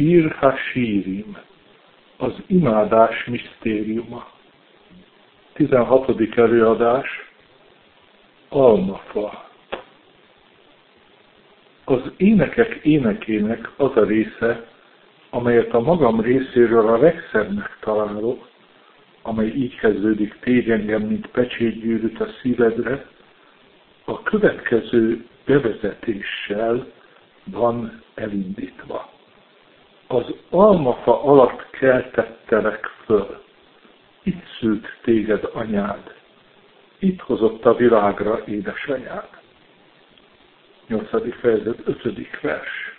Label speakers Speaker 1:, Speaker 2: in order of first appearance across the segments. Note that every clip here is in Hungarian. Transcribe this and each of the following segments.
Speaker 1: Sír ha-sírim, az imádás misztériuma. 16. előadás, almafa. Az énekek énekének az a része, amelyet a magam részéről a legszebbnek találok, amely így kezdődik: tégy engem, mint pecsétgyűrűt a szívedre, a következő bevezetéssel van elindítva. Az almafa alatt keltettelek föl. Itt szült téged anyád. Itt hozott a világra édesanyád. 8. fejezet, 5. vers.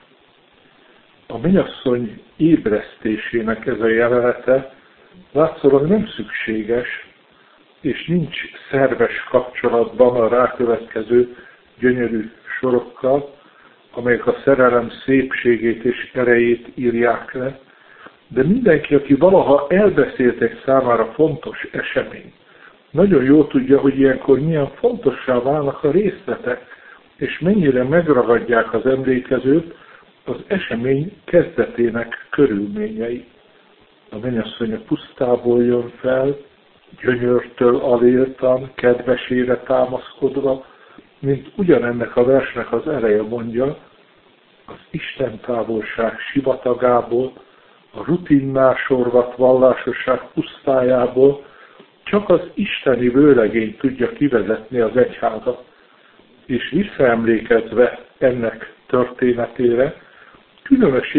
Speaker 1: A mennyasszony ébresztésének ez a jelenete látszólag nem szükséges, és nincs szerves kapcsolatban a rákövetkező gyönyörű sorokkal, amelyek a szerelem szépségét és erejét írják le, de mindenki, aki valaha elbeszélt egy számára fontos esemény, nagyon jól tudja, hogy ilyenkor milyen fontossá válnak a részletek, és mennyire megragadják az emlékezőt az esemény kezdetének körülményei. A mennyasszony a pusztából jön fel, gyönyörtől aléltan, kedvesére támaszkodva, mint ugyanennek a versnek az eleje mondja, az istentávolság sivatagából, a rutinnál sorvadt vallásosság pusztájából csak az isteni vőlegény tudja kivezetni az egyházat, és visszaemlékezve ennek történetére különös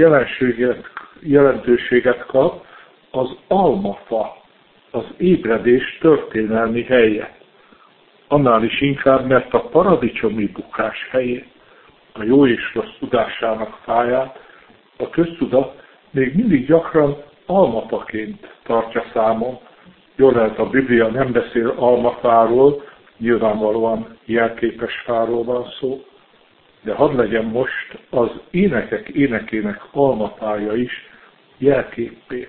Speaker 1: jelentőséget kap az almafa, az ébredés történelmi helye. Annál is inkább, mert a paradicsomi bukás helyét, a jó és rossz tudásának fáját a köztudat még mindig gyakran almafaként tartja számon. Jól lehet, a Biblia nem beszél almafáról, nyilvánvalóan jelképes fáról van szó, de hadd legyen most az énekek énekének almafája is jelképpé.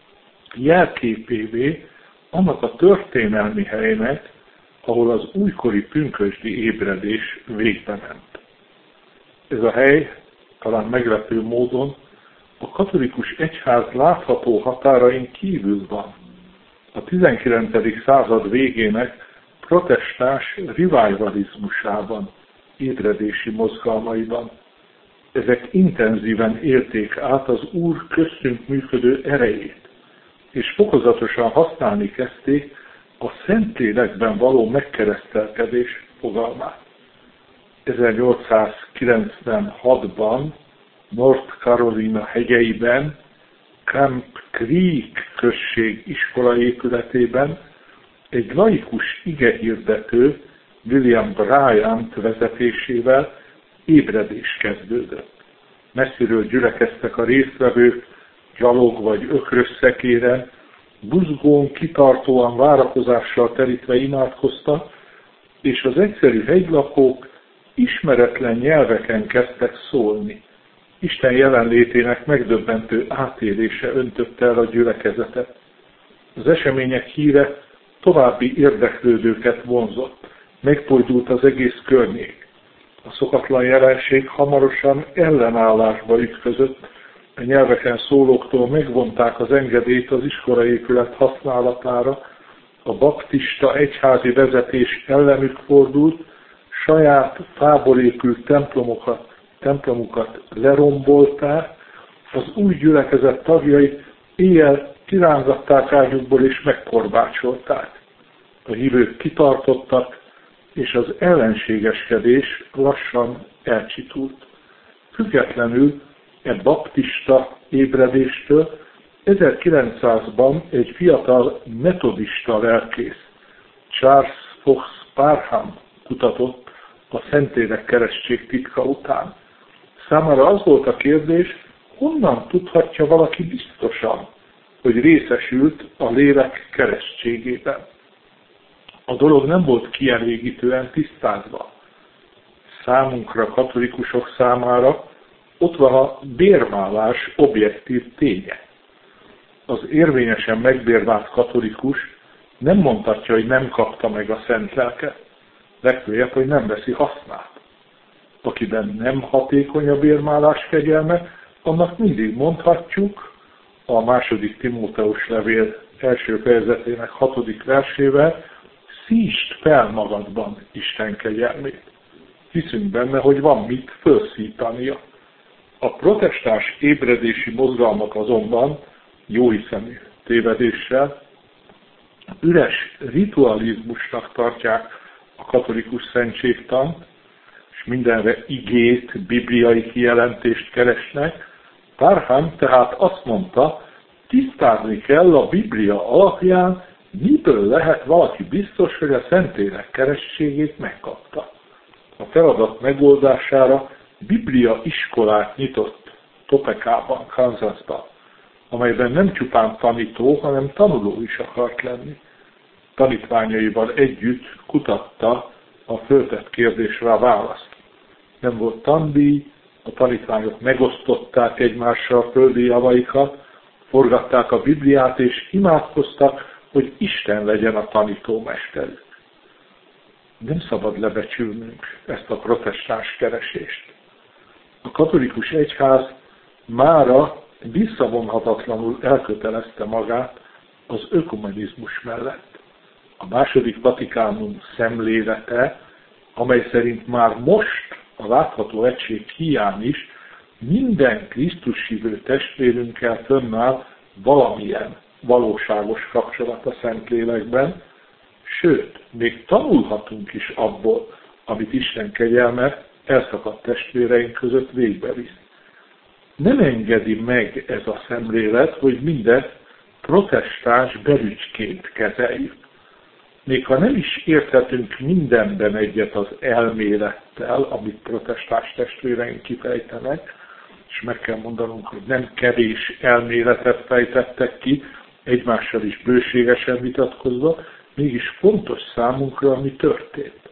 Speaker 1: Jelképévé annak a történelmi helynek, ahol az újkori pünkösdi ébredés végbe ment. Ez a hely talán meglepő módon a katolikus egyház látható határain kívül van. A 19. század végének protestáns revivalizmusában, ébredési mozgalmaiban. Ezek intenzíven élték át az Úr köztünk működő erejét, és fokozatosan használni kezdték a Szentlélekben való megkeresztelkedés fogalmát. 1896-ban North Carolina hegyeiben, Camp Creek község iskola épületében egy laikus igehirdető, William Bryant vezetésével ébredés kezdődött. Messziről gyülekeztek a résztvevők, gyalog vagy ökrös szekéren, buzgón, kitartóan, várakozással terítve imádkoztak, és az egyszerű hegylakók ismeretlen nyelveken kezdtek szólni. Isten jelenlétének megdöbbentő átélése öntötte el a gyülekezetet. Az események híre további érdeklődőket vonzott, megfordult az egész környék. A szokatlan jelenség hamarosan ellenállásba ütközött, a nyelveken szólóktól megvonták az engedélyt az iskolaépület használatára, a baptista egyházi vezetés ellenük fordult, saját fából épült templomukat lerombolták, az új gyülekezet tagjait éjjel kirángatták ágyukból és megkorbácsolták. A hívők kitartottak, és az ellenségeskedés lassan elcsitult. Függetlenül e baptista ébredéstől 1900-ban egy fiatal metodista lelkész, Charles Fox Parham kutatott a Szentlélek keresztség titka után. Számára az volt a kérdés, honnan tudhatja valaki biztosan, hogy részesült a lélek keresztségében. A dolog nem volt kielégítően tisztázva. Számunkra, katolikusok számára ott van a bérvállás objektív ténye. Az érvényesen megbérvált katolikus nem mondhatja, hogy nem kapta meg a szent lelket, legfőjebb, hogy nem veszi hasznát. Akiben nem hatékony a bérmálás kegyelme, annak mindig mondhatjuk a második Timóteus levél első fejezetének 6. versével, szítsd fel magadban Isten kegyelmét. Hiszünk benne, hogy van mit felszítania. A protestáns ébredési mozgalmak azonban jóhiszemű tévedéssel üres ritualizmusnak tartják a katolikus szentségtant, és mindenre igét, bibliai kijelentést keresnek. Parham tehát azt mondta, tisztázni kell a Biblia alapján, miből lehet valaki biztos, hogy a Szentlélek kerességét megkapta. A feladat megoldására Biblia iskolát nyitott Topekában, Kansasban, amelyben nem csupán tanító, hanem tanuló is akart lenni. Tanítványaival együtt kutatta a föltett kérdésre a választ. Nem volt tandíj, a tanítványok megosztották egymással földi javaikat, forgatták a Bibliát és imádkoztak, hogy Isten legyen a tanítómesterük. Nem szabad lebecsülnünk ezt a protestáns keresést. A katolikus egyház mára visszavonhatatlanul elkötelezte magát az ökumenizmus mellett. A második Vatikánum szemlélete, amely szerint már most a látható egység hiány is minden Krisztus hívő testvérünkkel fönnáll valamilyen valóságos kapcsolat a Szentlélekben, sőt, még tanulhatunk is abból, amit Isten kegyelme elszakadt testvéreink között végbevisz. Nem engedi meg ez a szemlélet, hogy mindezt protestáns belügyként kezeljük. Még ha nem is érthetünk mindenben egyet az elmélettel, amit protestáns testvéreink kifejtenek, és meg kell mondanunk, hogy nem kevés elméletet fejtettek ki, egymással is bőségesen vitatkozva, mégis fontos számunkra, ami történt.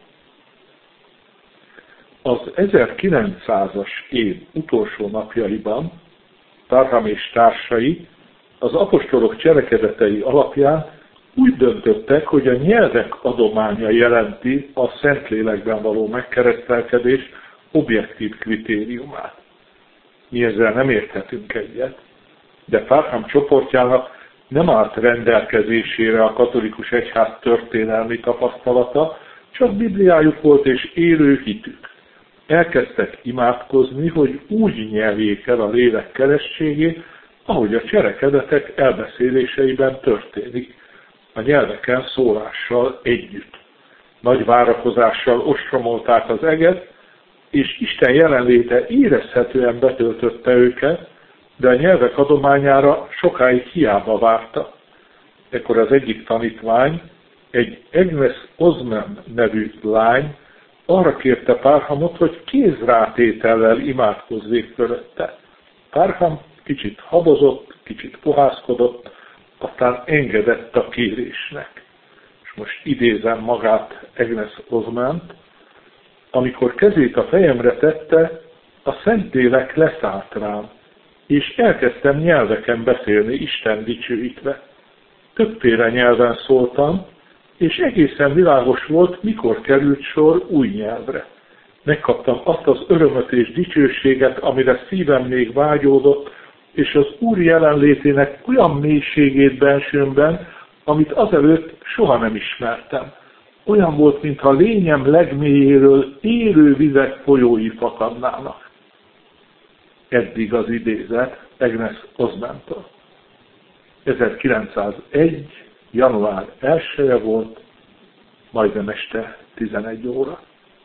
Speaker 1: Az 1900-as év utolsó napjaiban Parham és társai az apostolok cselekedetei alapján úgy döntöttek, hogy a nyelvek adománya jelenti a Szentlélekben való megkeresztelkedés objektív kritériumát. Mi ezzel nem érthetünk egyet, de Parham csoportjának nem állt rendelkezésére a katolikus egyház történelmi tapasztalata, csak Bibliájuk volt és élő hitük. Elkezdtek imádkozni, hogy úgy nyerjék el a lélek kerességét, ahogy a cselekedetek elbeszéléseiben történik, a nyelveken szólással együtt. Nagy várakozással ostromolták az eget, és Isten jelenléte érezhetően betöltötte őket, de a nyelvek adományára sokáig hiába várta. Ekkor az egyik tanítvány, egy Agnes Osman nevű lány arra kérte Parhamot, hogy kézrátétellel imádkozzék fölötte. Parham kicsit habozott, kicsit pohászkodott, aztán engedett a kérésnek. És most idézem magát Agnes Osmant, amikor kezét a fejemre tette, a Szentlélek leszállt rám, és elkezdtem nyelveken beszélni Isten dicsőítve. Többféle nyelven szóltam, és egészen világos volt, mikor került sor új nyelvre. Megkaptam azt az örömöt és dicsőséget, amire szívem még vágyódott, és az Úr jelenlétének olyan mélységét bensőmben, amit azelőtt soha nem ismertem. Olyan volt, mintha lényem legmélyéről élő vizek folyói fakadnának. Eddig az idézet Agnes Osmantól. 1901. január 1-e volt, majdnem este 11 óra.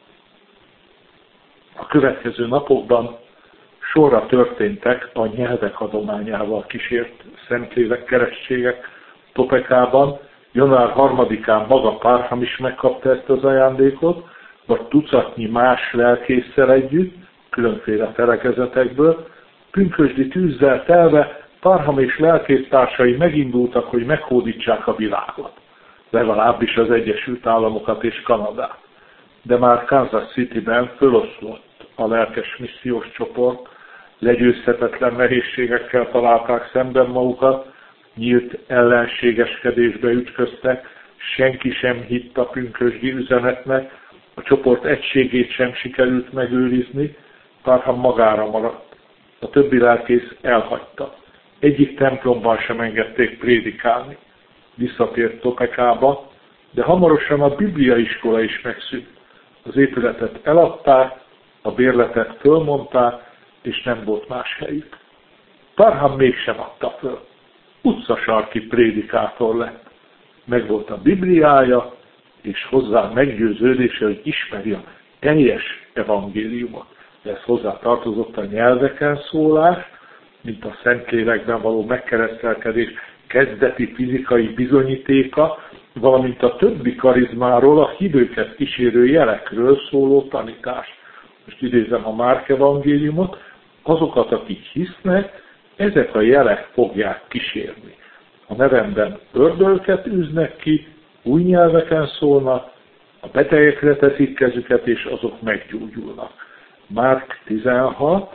Speaker 1: A következő napokban sorra történtek a nyelvek adományával kísért Szentlélek kerességek Topekában. Január 3-án maga Parham is megkapta ezt az ajándékot, vagy tucatnyi más lelkésszel együtt, különféle felekezetekből, pünkösdi tűzzel telve Parham és lelkésztársai megindultak, hogy meghódítsák a világot, legalábbis az Egyesült Államokat és Kanadát. De már Kansas Cityben föloszlott a lelkes missziós csoport, legyőzhetetlen nehézségekkel találták szemben magukat, nyílt ellenségeskedésbe ütköztek, senki sem hitt a pünkösdi üzenetnek, a csoport egységét sem sikerült megőrizni, Parham magára maradt. A többi lelkész elhagyta. Egyik templomban sem engedték prédikálni. Visszatért Topekába, de hamarosan a bibliaiskola is megszűnt. Az épületet eladták, a bérletet fölmondták, és nem volt más helyük. Parham mégsem adta föl. Utcasarki prédikátor lett. Megvolt a Bibliája, és hozzá meggyőződése, hogy ismeri a teljes evangéliumot. Ez hozzá tartozott a nyelveken szólás, mint a Szentlélekben való megkeresztelkedés kezdeti fizikai bizonyítéka, valamint a többi karizmáról, a hívőket kísérő jelekről szóló tanítás. Most idézem a Márk evangéliumot, azokat, akik hisznek, ezek a jelek fogják kísérni. A nevemben ördögöket űznek ki, új nyelveken szólnak, a betegekre teszik kezüket, és azok meggyógyulnak. Márk 16,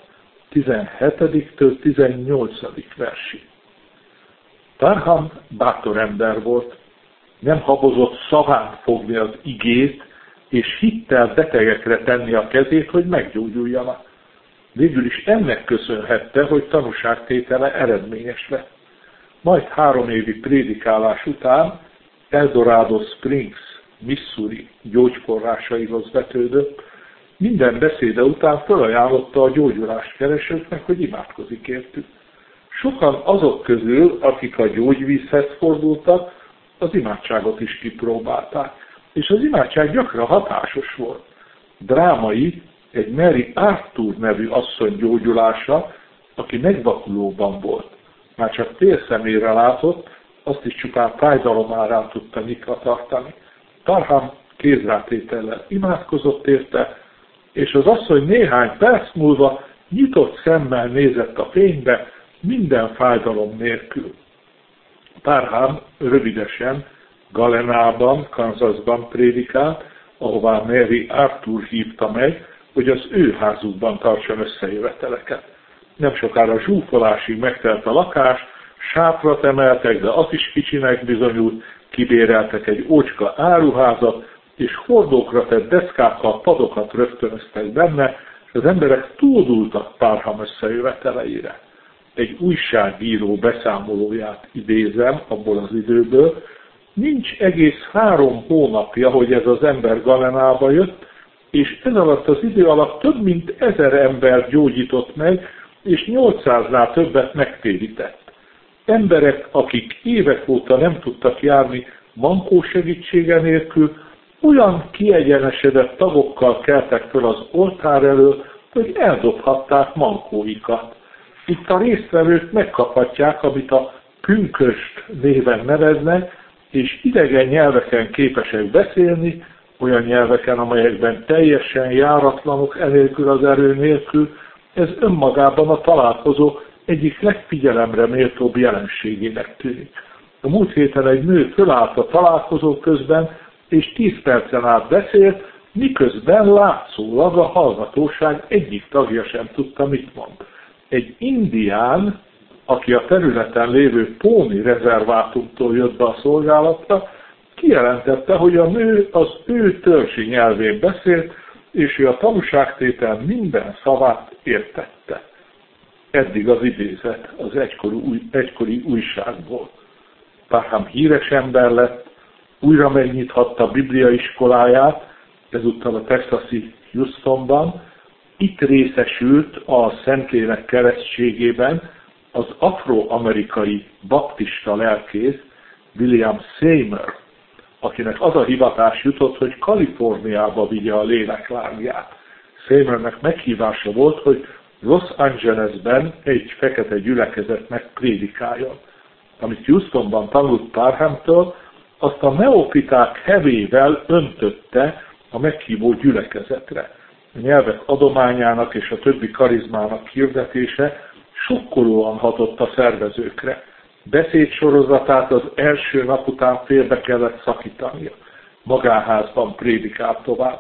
Speaker 1: 17-től 18. versig. Parham bátor ember volt, nem habozott szaván fogni az igét, és hittel betegekre tenni a kezét, hogy meggyógyuljanak. Végül is ennek köszönhette, hogy tanúságtétele eredményes lett. Majd 3 évi prédikálás után Eldorado Springs, Missouri gyógyforrásaihoz vetődött, minden beszéde után felajánlotta a gyógyulást keresőknek, hogy imádkozik értük. Sokan azok közül, akik a gyógyvízhez fordultak, az imádságot is kipróbálták, és az imádság gyakran hatásos volt. Drámai egy Mary Arthur nevű asszony gyógyulása, aki megvakulóban volt. Már csak félszemére látott, azt is csupán fájdalomárán tudta nyitva tartani. Parham kézrátétellel imádkozott érte, és az asszony néhány perc múlva nyitott szemmel nézett a fénybe, minden fájdalom nélkül. Parham rövidesen Galenában, Kansasban prédikált, ahová Mary Arthur hívta meg, hogy az ő házukban tartson összejöveteleket. Nem sokára zsúfolásig megtelt a lakás, sátrat emeltek, de az is kicsinek bizonyult, kibéreltek egy ócska áruházat, és hordókra tett deszkákkal padokat rögtönöztek benne, és az emberek túldultak Parham összejöveteleire. Egy újságíró beszámolóját idézem abból az időből. Nincs egész 3 hónapja, hogy ez az ember Galenába jött, és ez alatt az idő alatt több mint 1000 ember gyógyított meg, és 800-nál többet megtérített. Emberek, akik évek óta nem tudtak járni mankó segítsége nélkül, olyan kiegyenesedett tagokkal keltek föl az oltár elől, hogy eldobhatták mankóikat. Itt a résztvevők megkaphatják, amit a pünköst néven neveznek, és idegen nyelveken képesek beszélni, olyan nyelveken, amelyekben teljesen járatlanok, enélkül az erő nélkül. Ez önmagában a találkozó egyik legfigyelemre méltóbb jelenségének tűnik. A múlt héten egy nő fölállt a találkozó közben, és 10 percen át beszélt, miközben látszólag a hallgatóság egyik tagja sem tudta, mit mond. Egy indián, aki a területen lévő Póni rezervátumtól jött be a szolgálatra, kijelentette, hogy a nő az ő törzsi nyelvén beszélt, és ő a tanúságtétel minden szavát értette. Eddig az idézet az egykori újságból. Parham híres ember lett, újra megnyithatta a bibliaiskoláját, ezúttal a texasi Houstonban. Itt részesült a Szentlélek keresztségében az afroamerikai baptista lelkész William Seymour, akinek az a hivatás jutott, hogy Kaliforniába vigye a léleklágját. Seymournek meghívása volt, hogy Los Angelesben egy fekete gyülekezetnek prédikáljon. Amit Houstonban tanult Parhamtől, azt a neofiták hevével öntötte a meghívó gyülekezetre. A nyelvek adományának és a többi karizmának hirdetése sokkolóan hatott a szervezőkre. Beszédsorozatát az első nap után félbe kellett szakítania. Magánházban prédikált tovább.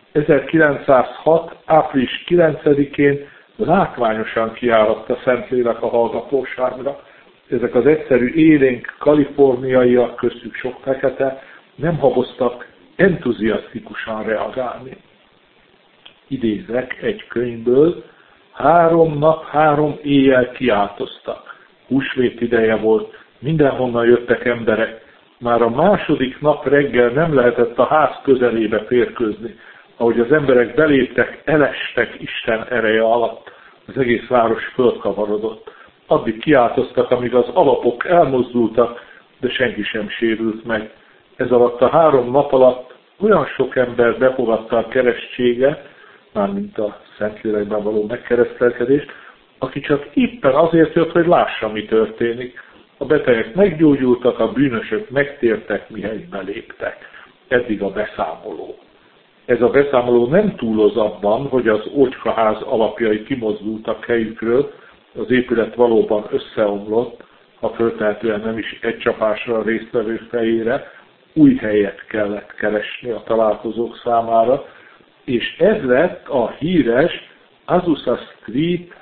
Speaker 1: 1906. április 9-én látványosan kiáradt Szentlélek a hallgatóságra. Ezek az egyszerű élénk kaliforniaiak, köztük sok fekete, nem haboztak entuziasztikusan reagálni. Idézek egy könyvből, 3 nap, 3 éjjel kiáltoztak. Húsvét ideje volt, mindenhonnan jöttek emberek. Már a második nap reggel nem lehetett a ház közelébe férkőzni. Ahogy az emberek beléptek, elestek Isten ereje alatt. Az egész város fölkavarodott. Addig kiáltoztak, amíg az alapok elmozdultak, de senki sem sérült meg. Ez alatt a 3 nap alatt olyan sok ember befogadta a keresztséget, mármint a Szentlélekben való megkeresztelkedést, aki csak éppen azért jött, hogy lássa, mi történik. A betegek meggyógyultak, a bűnösök megtértek, mihelyt beléptek. Eddig a beszámoló. Ez a beszámoló nem túloz abban, hogy az ócskaház alapjai kimozdultak helyükről, az épület valóban összeomlott, ha föltehetően nem is egy csapásra a résztvevő fejére, új helyet kellett keresni a találkozók számára, és ez lett a híres Azusa Street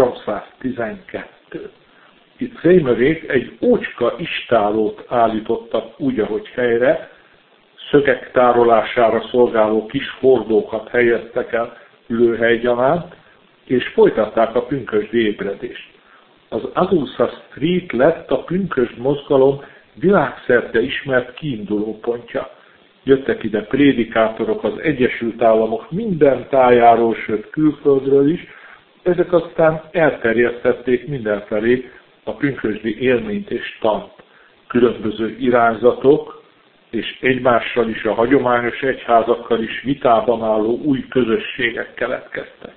Speaker 1: 312. Itt Seymour-ék egy ócska istállót állítottak úgy, ahogy helyre, szögek tárolására szolgáló kis hordókat helyeztek el ülőhelygyanánt, és folytatták a pünkösdi ébredést. Az Azusa Street lett a pünkösd mozgalom világszerte ismert kiindulópontja. Jöttek ide prédikátorok az Egyesült Államok minden tájáról, sőt külföldről is, ezek aztán elterjesztették mindenfelé a pünkösdi élményt és tant. Különböző irányzatok, és egymással is, a hagyományos egyházakkal is vitában álló új közösségek keletkeztek.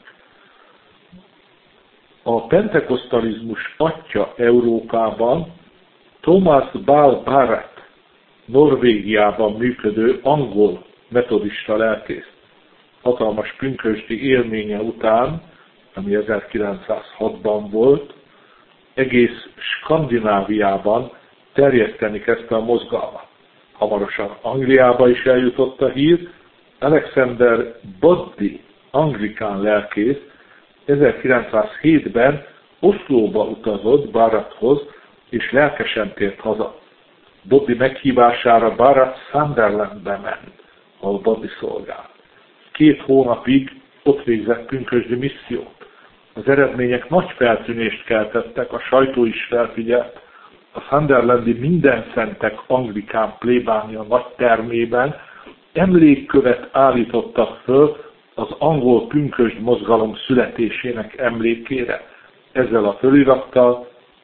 Speaker 1: A pentekosztalizmus atya Európában Thomas Bál Barrett, Norvégiában működő angol metodista lelkész. Hatalmas pünkösdi élménye után, ami 1906-ban volt, egész Skandináviában terjeszteni kezdte a mozgalmat. Hamarosan Angliába is eljutott a hír. Alexander Boddy, anglikán lelkész, 1907-ben Oszlóba utazott Barretthoz, és lelkesen tért haza. Boddy meghívására Barrett Sunderlandbe ment, ahol Boddy szolgált. 2 hónapig ott végzett pünkösdi missziót. Az eredmények nagy feltűnést keltettek, a sajtó is felfigyelt. A Sunderlandi Mindenszentek anglikán plébánia nagy termében emlékkövet állítottak föl az angol pünkösd mozgalom születésének emlékére. Ezzel a fölirattal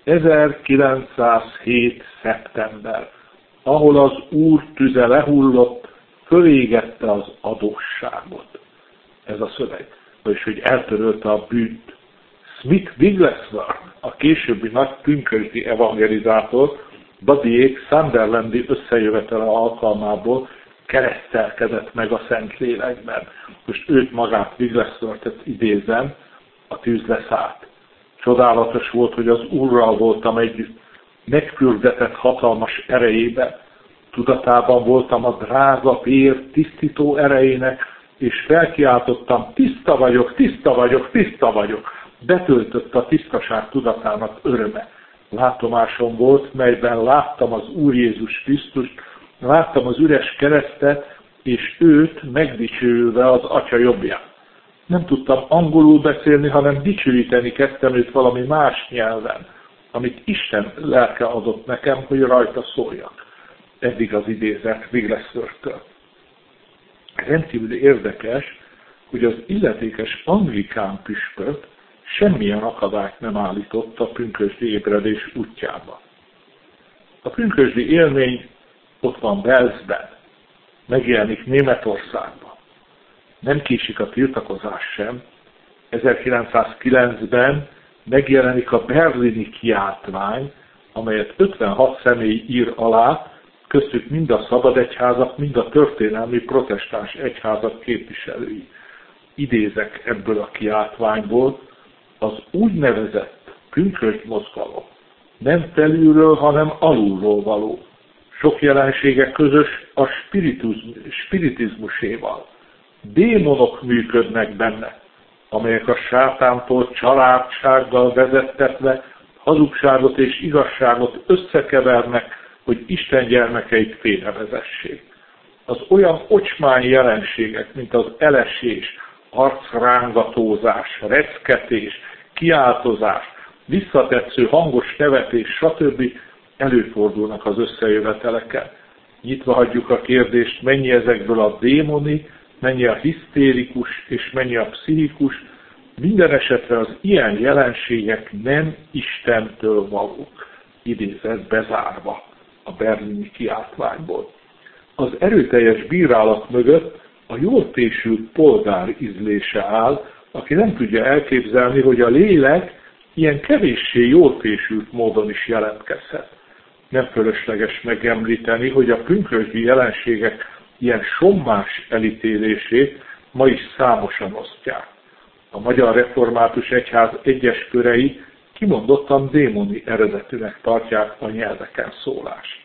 Speaker 1: 1907. szeptember, ahol az Úr tüze lehullott, fölégette az adósságot. Ez a szöveg, vagyis hogy eltörölte a bűnt. Smith Wigglesworth, a későbbi nagy pünkösdi evangelizátor, Buddyék Sunderlandi összejövetele alkalmából keresztelkedett meg a Szentlélekben. Most őt magát, Wigglesworth-et idézem, a tűz leszállt. Csodálatos volt, hogy az Úrral voltam együtt, megfürdetett hatalmas erejébe, tudatában voltam a drága vér tisztító erejének, és felkiáltottam, tiszta vagyok, tiszta vagyok, tiszta vagyok. Betöltött a tisztaság tudatának öröme. Látomásom volt, melyben láttam az Úr Jézus Krisztust, láttam az üres keresztet, és őt megdicsőülve az Atya jobbján. Nem tudtam angolul beszélni, hanem dicsőíteni kezdtem őt valami más nyelven, amit Isten lelke adott nekem, hogy rajta szóljak. Eddig az idézet Wigglesworth-től. Rendkívül érdekes, hogy az illetékes anglikán püspök semmilyen akadályt nem állított a pünkösdi ébredés útjába. A pünkösdi élmény ott van Walesben, megjelenik Németországban. Nem késik a tiltakozás sem. 1909-ben megjelenik a berlini kiáltvány, amelyet 56 személy ír alá, köztük mind a szabad egyházak, mind a történelmi protestáns egyházak képviselői. Idézek ebből a kiáltványból: az úgynevezett pünkösd mozgalom nem felülről, hanem alulról való. Sok jelensége közös a spiritizmuséval. Démonok működnek benne, amelyek a sátántól családsággal vezettetve hazugságot és igazságot összekevernek, hogy Isten gyermekeit félrevezessék. Az olyan ocsmány jelenségek, mint az elesés, arcrángatózás, reszketés, kiáltozás, visszatetsző hangos nevetés, stb. Előfordulnak az összejöveteleken. Nyitva hagyjuk a kérdést, mennyi ezekből a démoni, mennyi a hisztérikus és mennyi a pszichikus. Minden esetre az ilyen jelenségek nem Istentől valók, idézet bezárva a berlini kiáltványból. Az erőteljes bírálat mögött a jól tésült polgár ízlése áll, aki nem tudja elképzelni, hogy a lélek ilyen kevéssé jól tésült módon is jelentkezhet. Nem fölösleges megemlíteni, hogy a pünkösdi jelenségek ilyen sommás elítélését ma is számosan osztják. A Magyar Református Egyház egyes körei kimondottan démoni eredetűnek tartják a nyelveken szólást.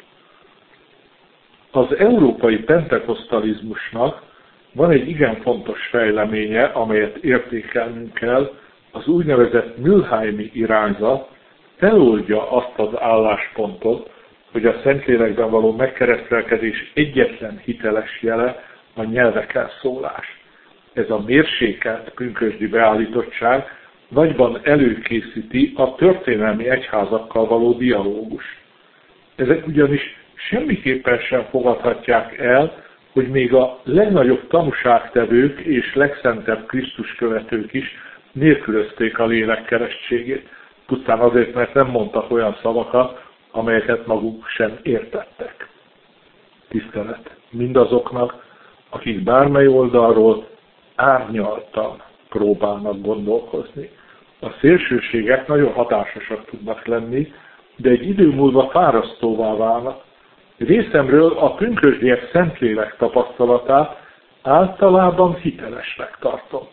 Speaker 1: Az európai pentekosztalizmusnak van egy igen fontos fejleménye, amelyet értékelnünk kell, az úgynevezett Mülheimi irányzat feloldja azt az álláspontot, hogy a Szentlélekben való megkeresztelkedés egyetlen hiteles jele a nyelveken szólás. Ez a mérsékelt pünkösdi beállítottság nagyban előkészíti a történelmi egyházakkal való dialógust. Ezek ugyanis semmiképpen sem fogadhatják el, hogy még a legnagyobb tanúságtevők és legszentebb Krisztus követők is nélkülözték a lélek keresztségét, pusztán azért, mert nem mondtak olyan szavakat, amelyeket maguk sem értettek. Tisztelet mindazoknak, akik bármely oldalról árnyaltan próbálnak gondolkozni. A szélsőségek nagyon hatásosak tudnak lenni, de egy idő múlva fárasztóvá válnak. Részemről a pünkösdiek Szentlélek tapasztalatát általában hitelesnek tartom.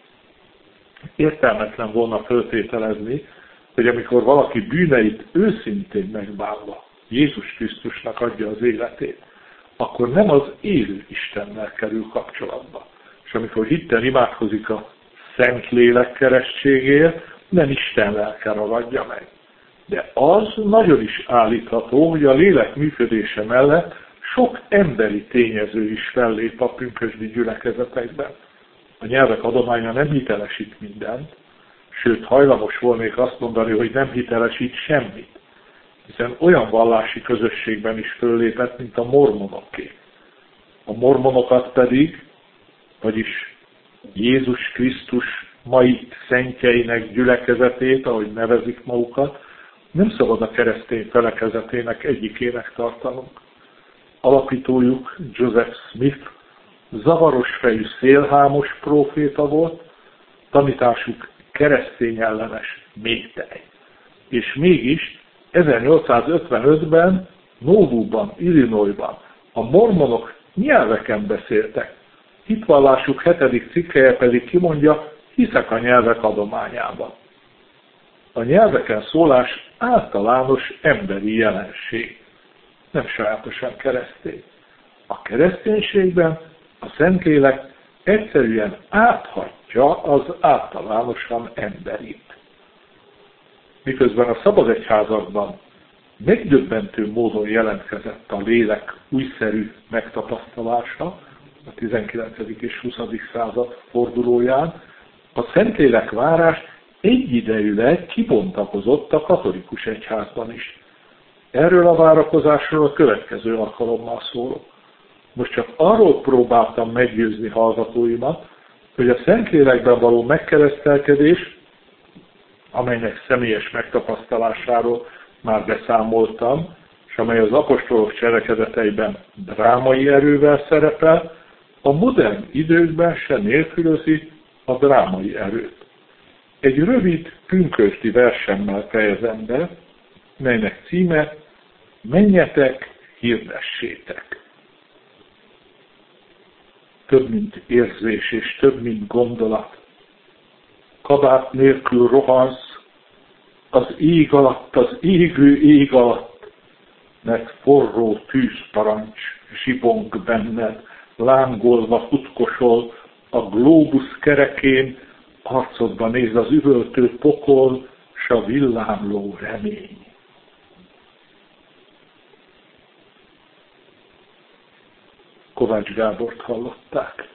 Speaker 1: Értelmetlen volna föltételezni, hogy amikor valaki bűneit őszintén megbánva Jézus Krisztusnak adja az életét, akkor nem az élő Istennel kerül kapcsolatba. És amikor hitten imádkozik a Szentlélek keresztségért, nem Isten lelke ragadja meg. De az nagyon is állítható, hogy a lélek működése mellett sok emberi tényező is fellép a pünkösdi gyülekezetekben. A nyelvek adománya nem hitelesít mindent, sőt hajlamos volnék azt mondani, hogy nem hitelesít semmit, hiszen olyan vallási közösségben is föllépett, mint a mormonoké. A mormonokat pedig, vagyis Jézus Krisztus mai szentjeinek gyülekezetét, ahogy nevezik magukat, nem szabad a keresztény felekezetének egyikének tartanunk. Alapítójuk Joseph Smith zavaros fejű szélhámos próféta volt, tanításuk keresztény ellenes méhtej. És mégis 1855-ben Nauvoo-ban, Illinoisban a mormonok nyelveken beszéltek. Hitvallásuk 7. cikkelye pedig kimondja, hiszek a nyelvek adományában. A nyelveken szólás általános emberi jelenség, nem sajátosan keresztény. A kereszténységben a Szentlélek egyszerűen áthatja az általánosan emberit. Miközben a szabad egyházakban megdöbbentő módon jelentkezett a lélek újszerű megtapasztalása a 19. és 20. század fordulóján, a Szentlélek várás egyidejűleg kibontakozott a katolikus egyházban is. Erről a várakozásról a következő alkalommal szólok. Most csak arról próbáltam meggyőzni hallgatóimat, hogy a Szentlélekben való megkeresztelkedés, amelynek személyes megtapasztalásáról már beszámoltam, és amely az apostolok cselekedeteiben drámai erővel szerepel, a modern időkben se nélkülözi a drámai erőt. Egy rövid pünkösdi versemmel fejezem be, melynek címe Menjetek, hirdessétek. Több, mint érzés és több, mint gondolat. Kabát nélkül rohansz az ég alatt, az égő ég alatt, mert forró tűzparancs zsibong benned, lángolva futkosol a glóbusz kerekén, arcodba néz az üvöltő pokol, s a villámló remény. Kovács Gábort hallották.